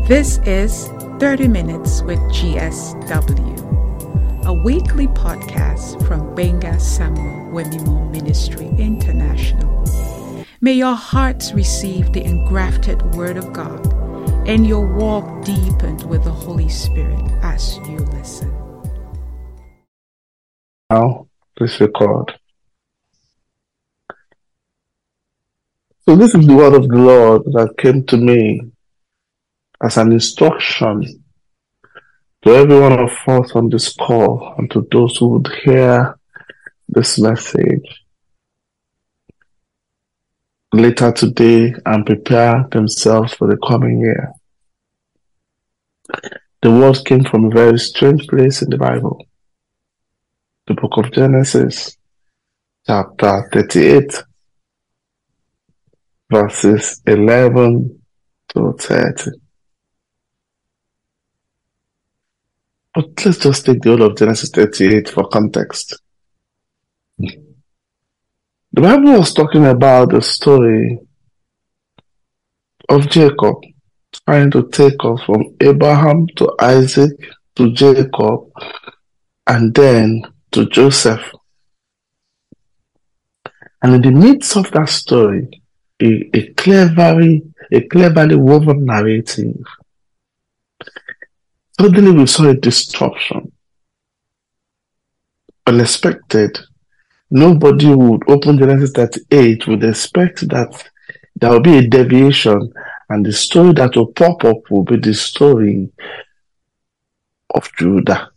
This is 30 Minutes with GSW, a weekly podcast from Benga Samuel Wemimo Ministry International. May your hearts receive the engrafted Word of God and your walk deepened with the Holy Spirit as you listen. Now, please record. So this is the word of the Lord that came to me as an instruction to every one of us on this call and to those who would hear this message later today and prepare themselves for the coming year. The word came from a very strange place in the Bible, the book of Genesis, chapter 38, verses 11 to 30. But let's just take the whole of Genesis 38 for context. The Bible was talking about the story of Jacob trying to take us from Abraham to Isaac to Jacob and then to Joseph. And in the midst of that story, a cleverly woven narrative. Suddenly we saw a disruption. Unexpected. Nobody would open Genesis 38 would expect that there will be a deviation, and the story that will pop up will be the story of Judah.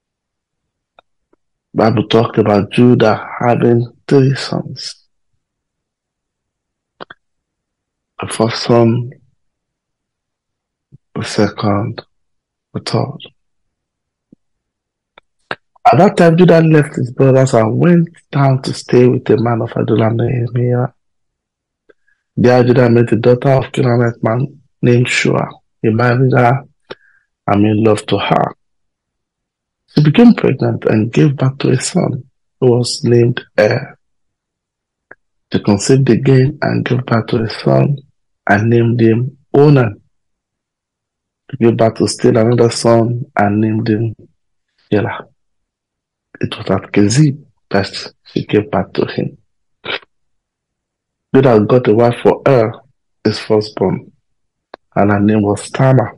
The Bible talked about Judah having 3 sons. The first son, the second, the third. At that time, Judah left his brothers and went down to stay with a man of Adullam named Nehemiah. There, Judah met a daughter of a Canaanite man named Shua. He married her and made love to her. She became pregnant and gave birth to a son who was named Er. She conceived again and gave birth to a son and named him Onan. She gave birth to still another son and named him Shelah. It was at Kezib that she gave birth to him. Judah got a wife for Er, his firstborn, and her name was Tamar.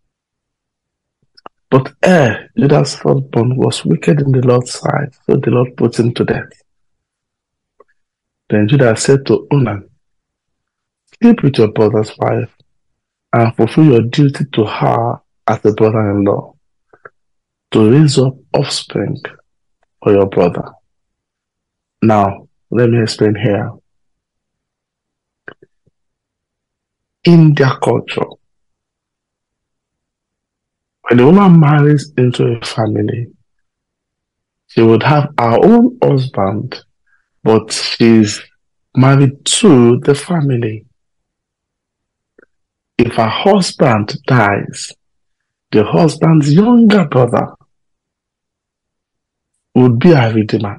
But Er, Judah's firstborn, was wicked in the Lord's sight, so the Lord put him to death. Then Judah said to Onan, "Sleep with your brother's wife, and fulfill your duty to her as a brother-in-law, to raise up offspring for your brother." Now, let me explain here. In their culture, when a woman marries into a family, she would have her own husband, but she's married to the family. If her husband dies, the husband's younger brother would be a redeemer.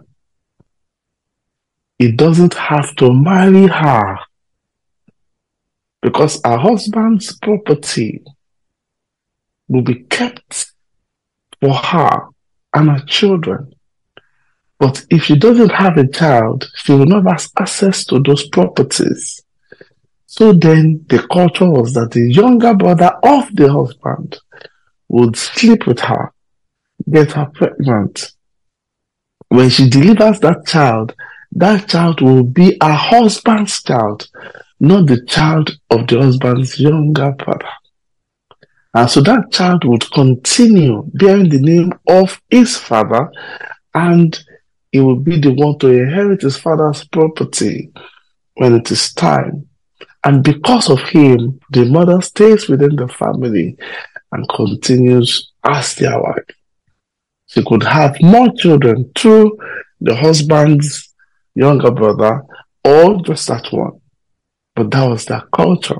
He doesn't have to marry her because her husband's property will be kept for her and her children. But if she doesn't have a child, she will not have access to those properties. So then the culture was that the younger brother of the husband would sleep with her, get her pregnant. When she delivers that child will be her husband's child, not the child of the husband's younger brother. And so that child would continue bearing the name of his father, and he will be the one to inherit his father's property when it is time. And because of him, the mother stays within the family and continues as their wife. She could have more children through the husband's younger brother or just that one. But that was their culture.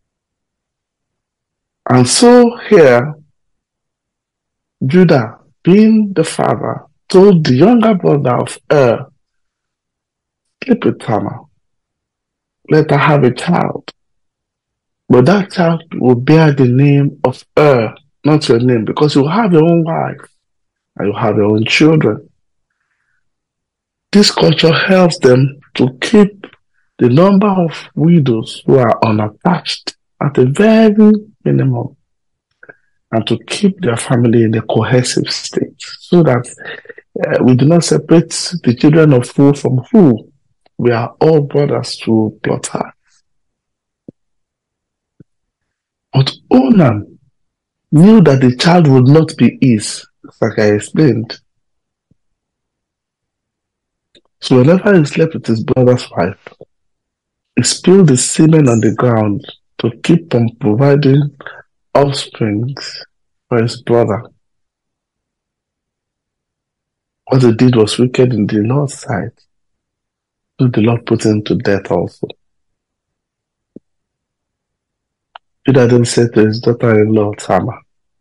And so here, Judah, being the father, told the younger brother of Er, "Sleep with Tamar. Let her have a child." But that child will bear the name of not your name, because you have your own wife and you have your own children. This culture helps them to keep the number of widows who are unattached at a very minimum, and to keep their family in a cohesive state, so that we do not separate the children of who from who. We are all brothers through blood. But Onan knew that the child would not be his, like I explained. So whenever he slept with his brother's wife, he spilled the semen on the ground to keep on providing offspring for his brother. What he did was wicked in the Lord's sight. So the Lord put him to death also. Judah then said to his daughter-in-law Tamar,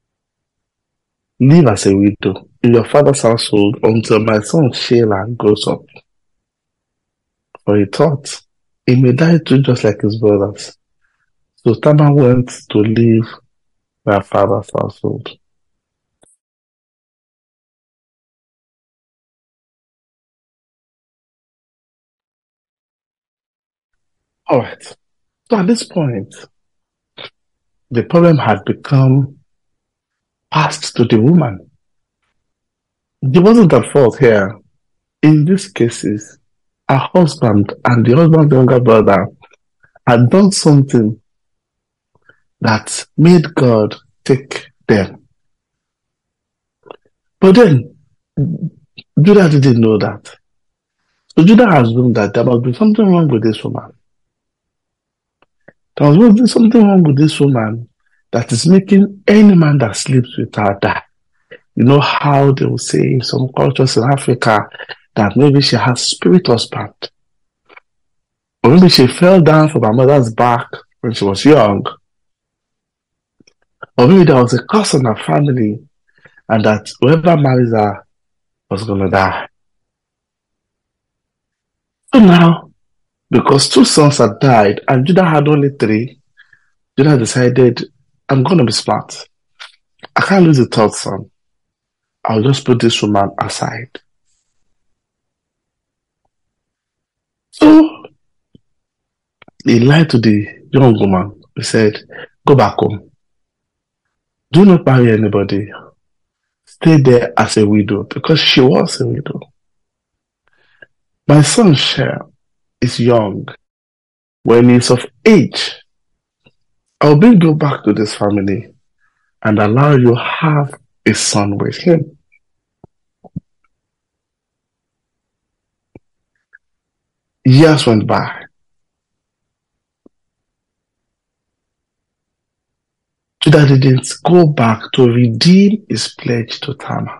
"Live as a widow in your father's household until my son Shelah grows up." For he thought, he may die too, just like his brothers. So Tamar went to live in her father's household. All right. So at this point, the problem had become passed to the woman. It wasn't at fault here. In these cases, her husband and the husband's younger brother had done something that made God take them. But then, Judah didn't know that. So Judah assumed that there must be something wrong with this woman. There must be something wrong with this woman that is making any man that sleeps with her die. You know how they will say in some cultures in Africa that maybe she has spirit husband. Or maybe she fell down from her mother's back when she was young. Or maybe there was a curse on her family and that whoever marries her was going to die. So now, because 2 sons had died and Judah had only 3, Judah decided, I'm going to be smart. I can't lose the 3rd son. I'll just put this woman aside. So he lied to the young woman. He said, go back home. Do not marry anybody. Stay there as a widow, because she was a widow. My son Shelah is young. When he's of age, I'll bring you back to this family and allow you to have a son with him. Years went by. Judah didn't go back to redeem his pledge to Tamar.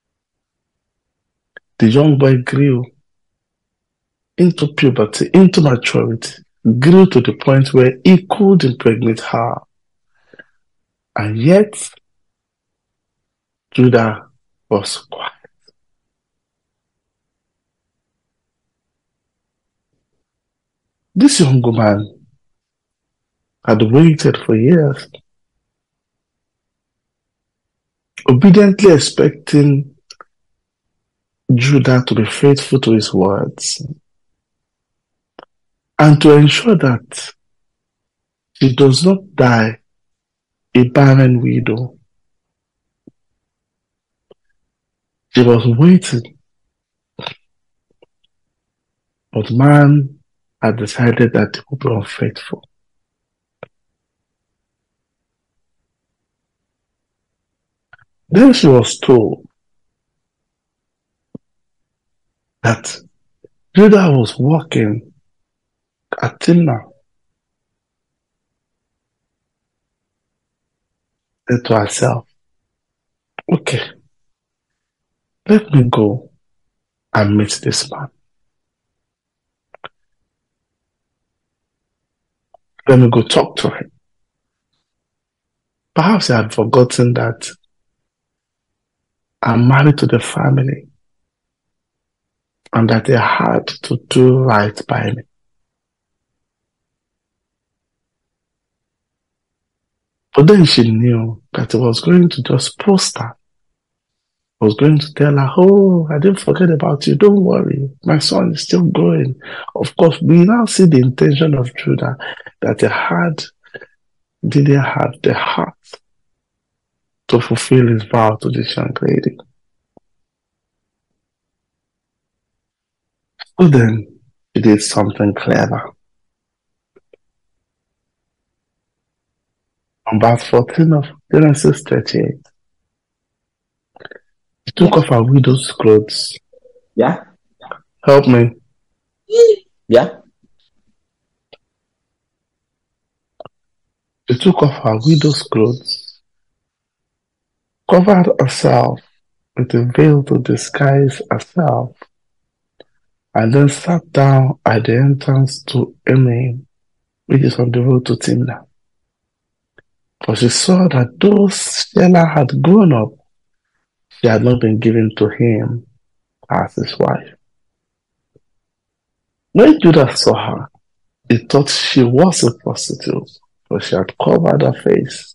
The young boy grew into puberty, into maturity, grew to the point where he could impregnate her. And yet, Judah was quiet. This young woman had waited for years, obediently expecting Judah to be faithful to his words and to ensure that she does not die a barren widow. She was waiting, but man had decided that he would be unfaithful. Then she was told that Judah was walking at Timnah. Said to herself, okay, let me go and meet this man. Let me go talk to him. Perhaps he had forgotten that I'm married to the family and that they had to do right by me. But then she knew that he was going to just post her. I was going to tell her, oh, I didn't forget about you. Don't worry. My son is still growing. Of course, we now see the intention of Judah, that he didn't have the heart to fulfill his vow to this young lady. So then, he did something clever. On verse 14 of Genesis 38, he took off her widow's clothes. Yeah. Help me. Yeah. She took off her widow's clothes, covered herself with a veil to disguise herself, and then sat down at the entrance to Enaim, which is on the road to Timnah. For she saw that though Shelah had grown up, she had not been given to him as his wife. When Judah saw her, he thought she was a prostitute, for she had covered her face.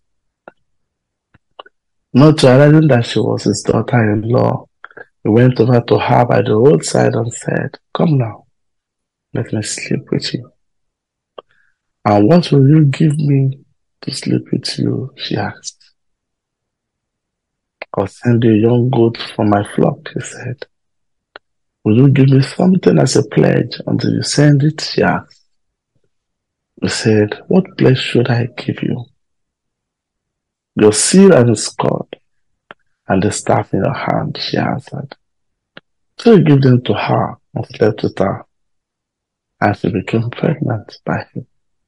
Not realizing that she was his daughter-in-law, he went over to her by the roadside and said, "Come now, let me sleep with you." "And what will you give me to sleep with you?" she asked. "I'll send you a young goat from my flock," he said. "Will you give me something as a pledge until you send it?" she asked. He said, "What pledge should I give you?" "Your seal and his cord, and the staff in your hand," she answered. So he gave them to her and slept with her, and she became pregnant by him.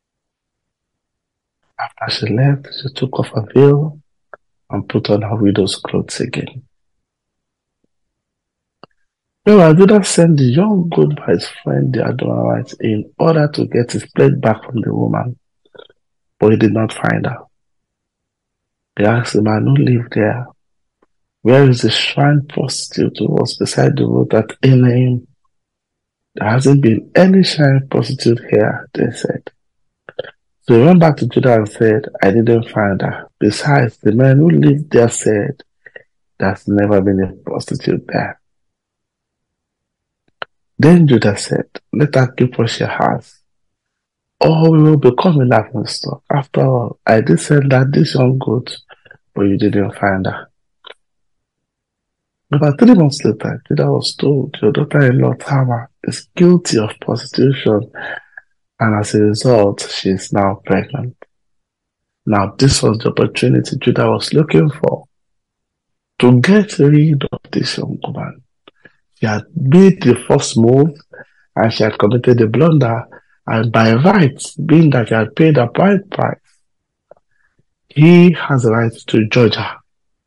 After she left, she took off her veil and put on her widow's clothes again. Meanwhile, Judah sent the young goat by his friend the Adonite in order to get his pledge back from the woman, but he did not find her. He asked the man who lived there, "Where is the shrine prostitute who was beside the road at Enaim?" "There hasn't been any shrine prostitute here," they said. So he went back to Judah and said, "I didn't find her. Besides, the men who lived there said there's never been a prostitute there." Then Judah said, "Let her keep what she has, or we will become a laughing stock. After all, I did send her this young goat, but you didn't find her." About 3 months later, Judah was told, "Your daughter-in-law Tamar is guilty of prostitution, and as a result, she is now pregnant." Now, this was the opportunity Judah was looking for to get rid of this young woman. She had made the first move, and she had committed a blunder, and by rights, being that she had paid a bride price, he has the right to judge her.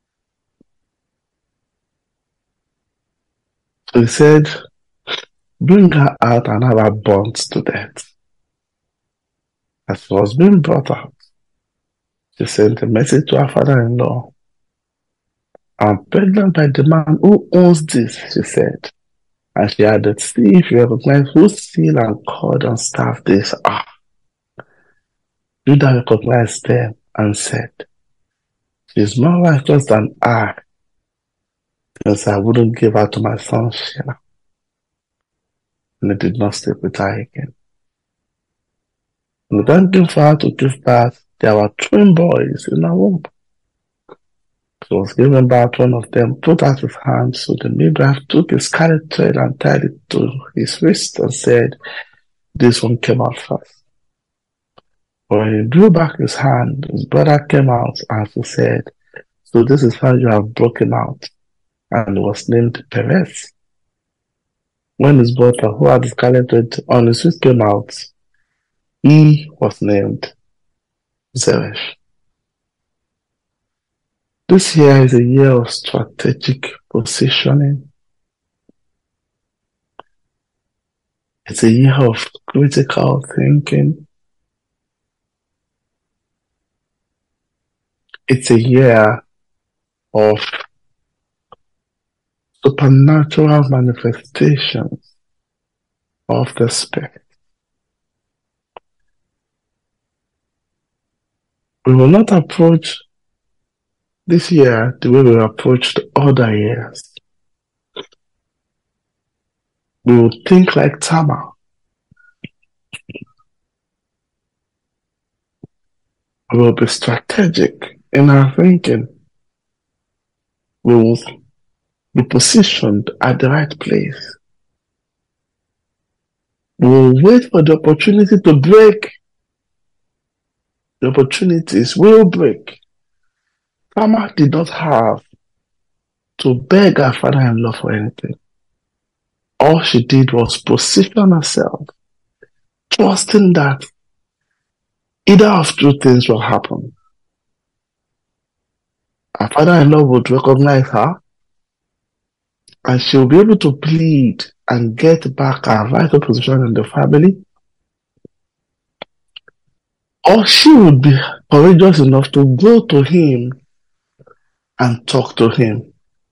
So he said, "Bring her out and have her burnt to death." As she was being brought out, she sent a message to her father-in-law. "I'm pregnant by the man who owns this," she said. And she added, "See if you recognize whose seal and cord and staff these are." Judah recognized them and said, "She's more righteous than I, since I wouldn't give her to my son Shelah." And he did not sleep with her again. And the time came for her to give birth, there were twin boys in her womb. She was given birth, one of them put out his hand, so the midwife took a scarlet thread and tied it to his wrist and said, "This one came out first." When he drew back his hand, his brother came out, and she said, "So this is how you have broken out," and he was named Perez. When his brother, who had the scarlet thread on his wrist, came out, he was named Zeresh. This year is a year of strategic positioning. It's a year of critical thinking. It's a year of supernatural manifestations of the Spirit. We will not approach this year the way we approached other years. We will think like Tamar. We will be strategic in our thinking. We will be positioned at the right place. We will wait for the opportunity to break. The opportunities will break. Tamar did not have to beg her father-in-law for anything. All she did was position herself, trusting that either of two things will happen. Her father-in-law would recognize her, and she will be able to plead and get back her vital position in the family, or she would be courageous enough to go to him and talk to him.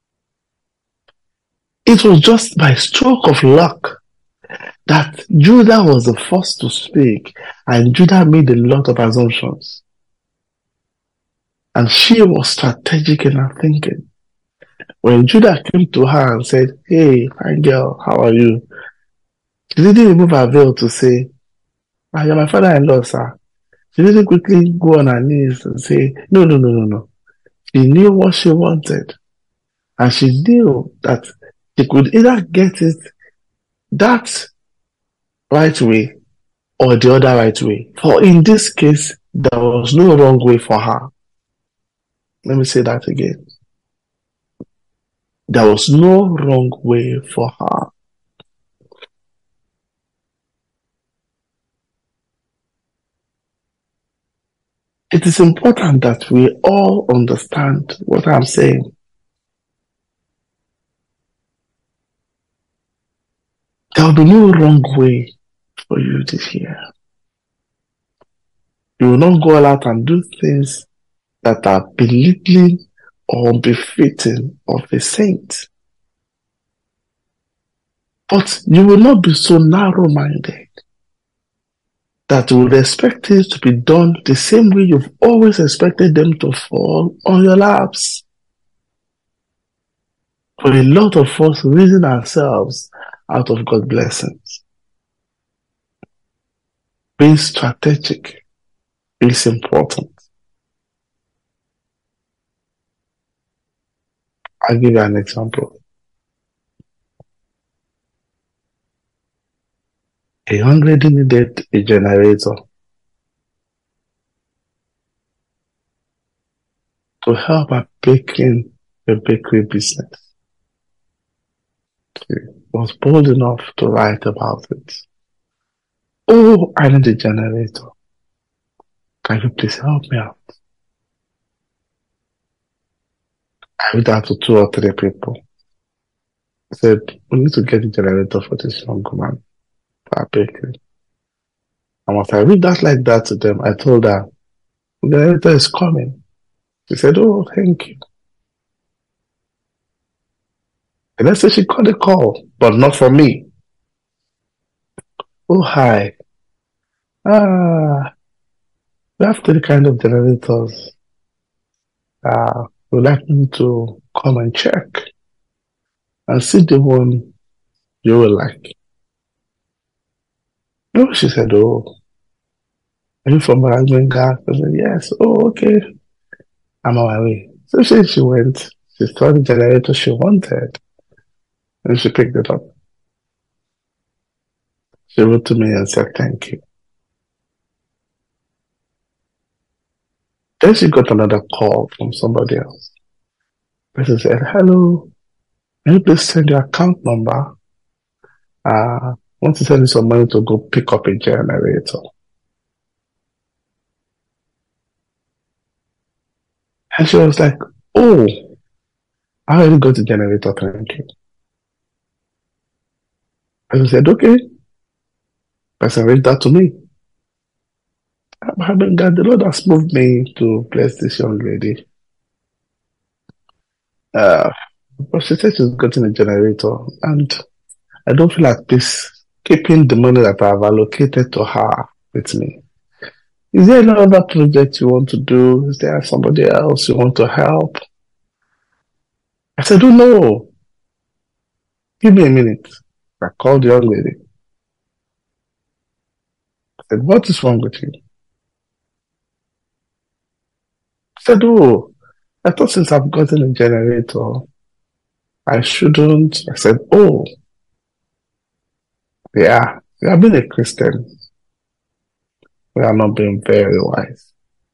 It was just by stroke of luck that Judah was the first to speak, and Judah made a lot of assumptions. And she was strategic in her thinking. When Judah came to her and said, "Hey, fine girl, how are you?" She didn't remove her veil to say, "You're my father-in-law, sir." She didn't quickly go on her knees and say, No. She knew what she wanted. And she knew that she could either get it that right way or the other right way. For in this case, there was no wrong way for her. Let me say that again. There was no wrong way for her. It is important that we all understand what I'm saying. There will be no wrong way for you this year. You will not go out and do things that are belittling or unbefitting of a saint. But you will not be so narrow-minded that you would expect things to be done the same way you've always expected them to fall on your laps. For a lot of us reason ourselves out of God's blessings. Being strategic is important. I'll give you an example. A young lady needed a generator to help her baking a bakery business. She was bold enough to write about it. "Oh, I need a generator. Can you please help me out?" I reached out to 2 or 3 people. I said, "We need to get a generator for this young woman for our bakery." And once I read that like that to them, I told her, "The generator is coming." She said, "Oh, thank you." The next day she got a call, but not from me. "Oh, hi. We have 3 kind of generators. We'd like you to come and check and see the one you will like." No, she said, "Oh, are you from Ragmenga?" I said, "Yes." "Oh, okay. I'm on my way." So she went. She saw the generator she wanted, and she picked it up. She wrote to me and said, "Thank you." Then she got another call from somebody else. The person said, "Hello, can you please send your account number? I want to send you some money to go pick up a generator." And she was like, "Oh, I already got the generator, thank you." And I said, "Okay." Person read that to me. God, the Lord has moved me to bless this young lady. But she said she's gotten a generator, and I don't feel at peace keeping the money that I have allocated to her with me. Is there any other project you want to do? Is there somebody else you want to help? I said, oh no. Give me a minute. I called the young lady. I said, what is wrong with you? I said, oh, I thought since I've gotten a generator, I shouldn't. I said, oh, yeah, we have been a Christian. We are not being very wise.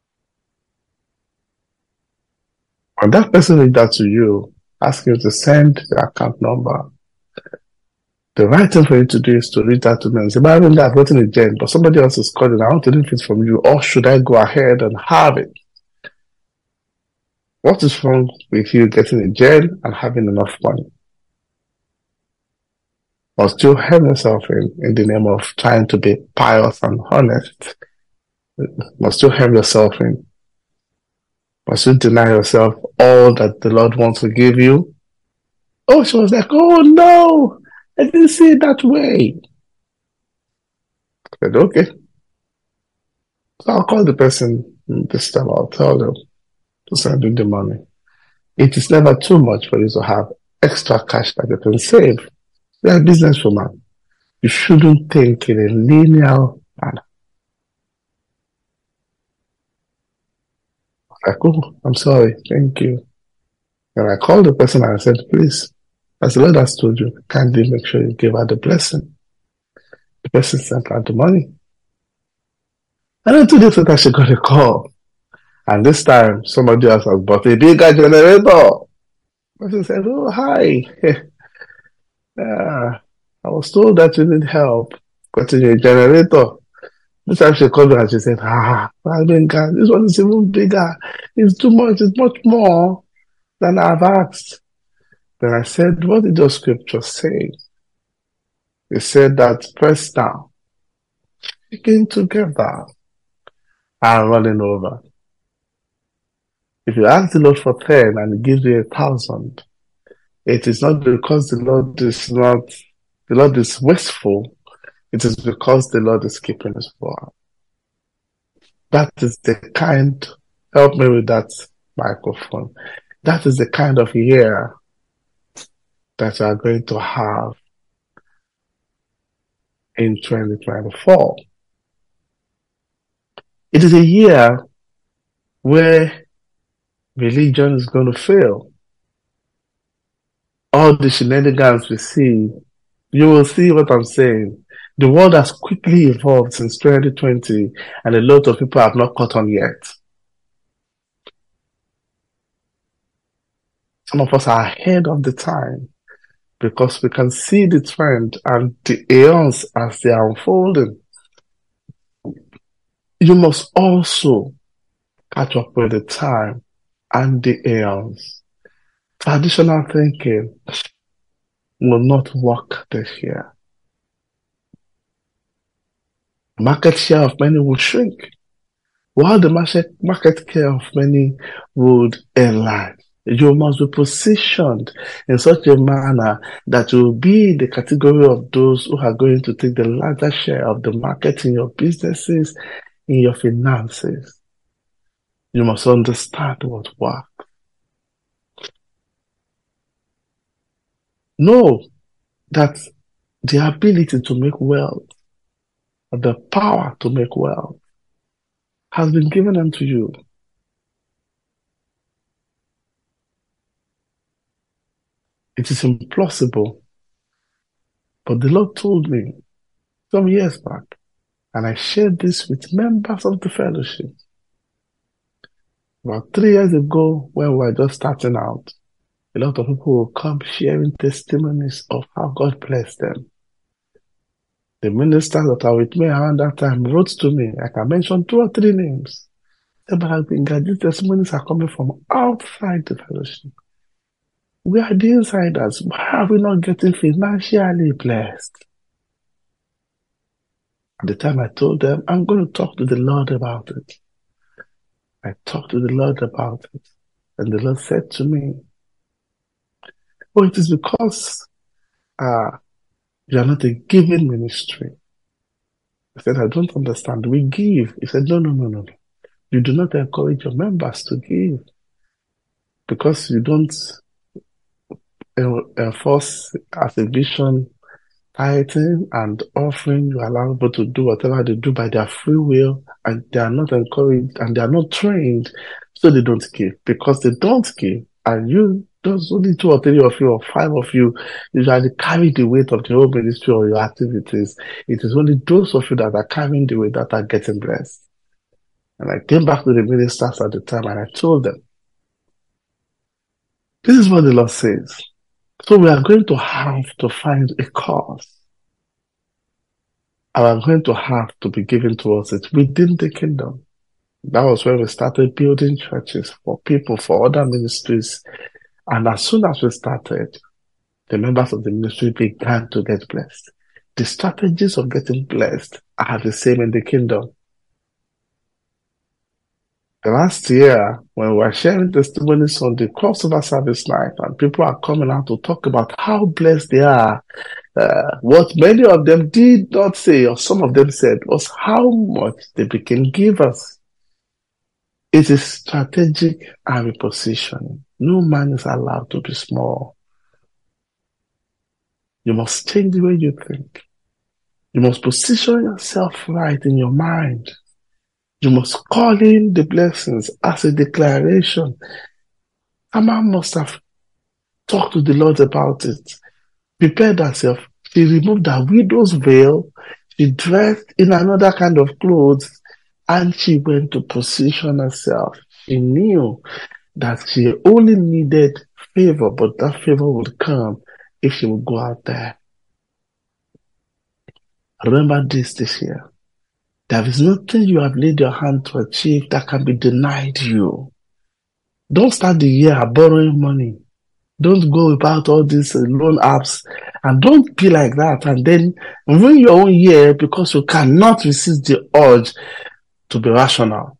When that person reached out to you, ask you to send the account number, the right thing for you to do is to reach out to me and say, but I haven't gotten a gen, but somebody else is calling. I want to leave it from you. Or should I go ahead and have it? What is wrong with you getting a gen and having enough money? Must you hem yourself in the name of trying to be pious and honest? Must you hem yourself in? Must you deny yourself all that the Lord wants to give you? Oh, she was like, oh no, I didn't see it that way. I said, okay. So I'll call the person this time. I'll tell them to send you the money. It is never too much for you to have extra cash that you can save. You're a businesswoman. You shouldn't think in a linear manner. Like, oh, I'm sorry, thank you. And I called the person and I said, please, as the Lord has told you, kindly make sure you give her the blessing. The person sent her the money. And then 2 days later, she got a call. And this time, somebody else has bought a bigger generator. And she said, oh, hi. I was told that you need help getting a generator. This time she called me and she said, this one is even bigger. It's too much. It's much more than I've asked. Then I said, what did your scripture say? It said that press down, begin together, and running over. If you ask the Lord for 10 and He gives you 1,000, it is not because the Lord is wasteful. It is because the Lord is keeping His word. That is the kind, help me with that microphone. That is the kind of year that you are going to have in 2024. It is a year where religion is going to fail. All the shenanigans we see, you will see what I'm saying. The world has quickly evolved since 2020, and a lot of people have not caught on yet. Some of us are ahead of the time because we can see the trend and the aeons as they are unfolding. You must also catch up with the time and the aeons. Traditional thinking will not work this year. Market share of many will shrink, while the market share of many would enlarge. You must be positioned in such a manner that you will be the category of those who are going to take the larger share of the market in your businesses, in your finances. You must understand what works. Know that the ability to make wealth, the power to make wealth, has been given unto you. It is impossible. But the Lord told me some years back, and I shared this with members of the fellowship. About 3 years ago, when we were just starting out, a lot of people will come sharing testimonies of how God blessed them. The ministers that are with me around that time wrote to me. I can mention 2 or 3 names. But these testimonies are coming from outside the fellowship. We are the insiders. Why are we not getting financially blessed? At the time I told them, I'm going to talk to the Lord about it. I talked to the Lord about it. And the Lord said to me, oh, it is because you are not a giving ministry. I said, I don't understand. We give. He said, no. You do not encourage your members to give because you don't enforce as a vision tithing and offering. You allow people to do whatever they do by their free will, and they are not encouraged and they are not trained, so they don't give. Because they don't give, and you, there's only 2 or 3 of you or 5 of you usually carry the weight of the whole ministry or your activities. It is only those of you that are carrying the weight that are getting blessed. And I came back to the ministers at the time and I told them, this is what the Lord says. So we are going to have to find a cause. And I'm going to have to be given towards it within the kingdom. That was when we started building churches for people, for other ministries. And as soon as we started, the members of the ministry began to get blessed. The strategies of getting blessed are the same in the kingdom. The last year, when we were sharing testimonies on the crossover service night, and people are coming out to talk about how blessed they are, what many of them did not say, or some of them said, was how much they became givers. It is strategic and repositioning. No man is allowed to be small. You must change the way you think. You must position yourself right in your mind. You must call in the blessings as a declaration. A man must have talked to the Lord about it. Prepared herself. She removed her widow's veil. She dressed in another kind of clothes. And she went to position herself. She knew that she only needed favor, but that favor would come if she would go out there. Remember this year. There is nothing you have laid your hand to achieve that can be denied you. Don't start the year borrowing money. Don't go about all these loan apps, and don't be like that and then ruin your own year because you cannot resist the urge to be rational.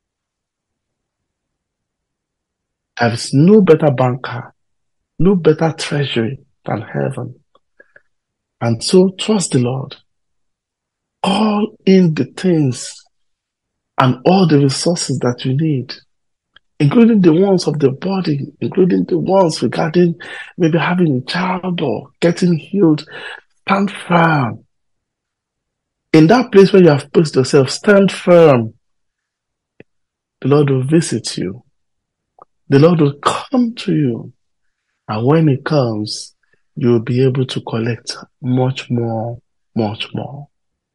There is no better banker, no better treasury than heaven. And so trust the Lord. All in the things and all the resources that you need, including the ones of the body, including the ones regarding maybe having a child or getting healed. Stand firm. In that place where you have placed yourself, stand firm. The Lord will visit you. The Lord will come to you. And when He comes, you will be able to collect much more, much more.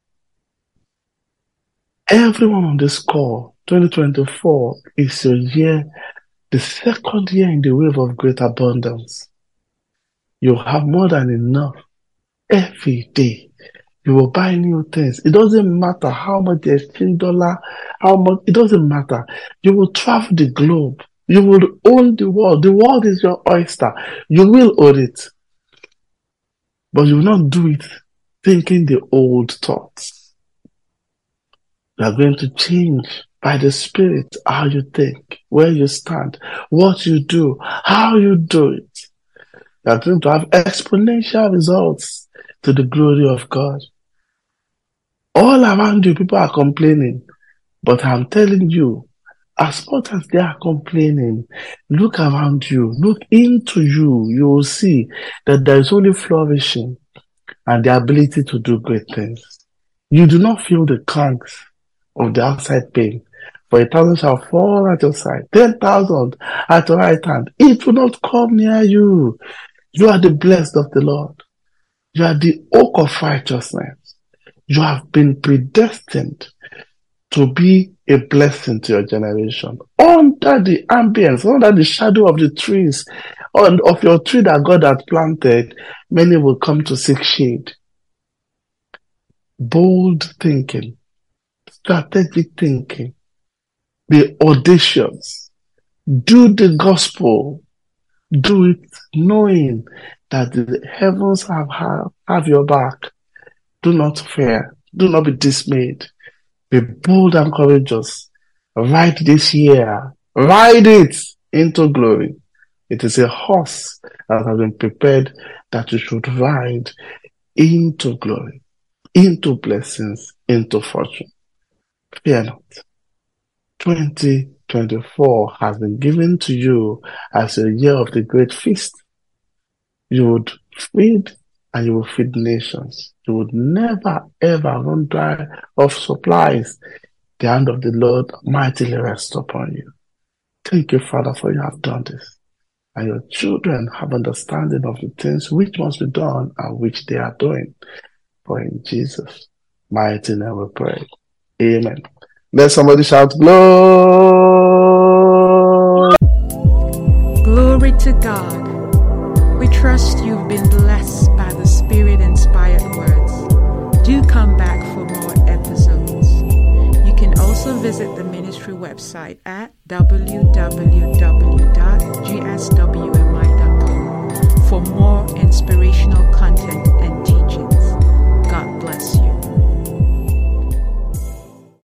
Everyone on this call, 2024 is your year, the second year in the wave of great abundance. You have more than enough every day. You will buy new things. It doesn't matter how much the exchange dollar, how much, it doesn't matter. You will travel the globe. You will own the world. The world is your oyster. You will own it. But you will not do it thinking the old thoughts. You are going to change by the Spirit how you think, where you stand, what you do, how you do it. You are going to have exponential results to the glory of God. All around you, people are complaining. But I'm telling you, as much as they are complaining, look around you, look into you, you will see that there is only flourishing and the ability to do great things. You do not feel the cranks of the outside pain. For 1,000 shall fall at your side, 10,000 at your right hand. It will not come near you. You are the blessed of the Lord. You are the oak of righteousness. You have been predestined to be a blessing to your generation. Under the ambience, under the shadow of the trees, of your tree that God had planted, many will come to seek shade. Bold thinking, strategic thinking, be audacious, do the gospel, do it knowing that the heavens have your back. Do not fear, do not be dismayed, be bold and courageous. Ride this year, ride it into glory. It is a horse that has been prepared that you should ride into glory. into blessings, into fortune. Fear not. 2024 has been given to you as a year of the great feast. You would feed and you will feed nations. You would never ever run dry of supplies. The hand of the Lord mightily rests upon you. Thank you, Father, for you have done this. And your children have understanding of the things which must be done and which they are doing. For in Jesus' mighty name we pray. Amen. Let somebody shout, glory. Glory to God. We trust you've been blessed by the Spirit-inspired words. Do come back for more episodes. You can also visit the ministry website at www.gswmi.com for more inspirational content and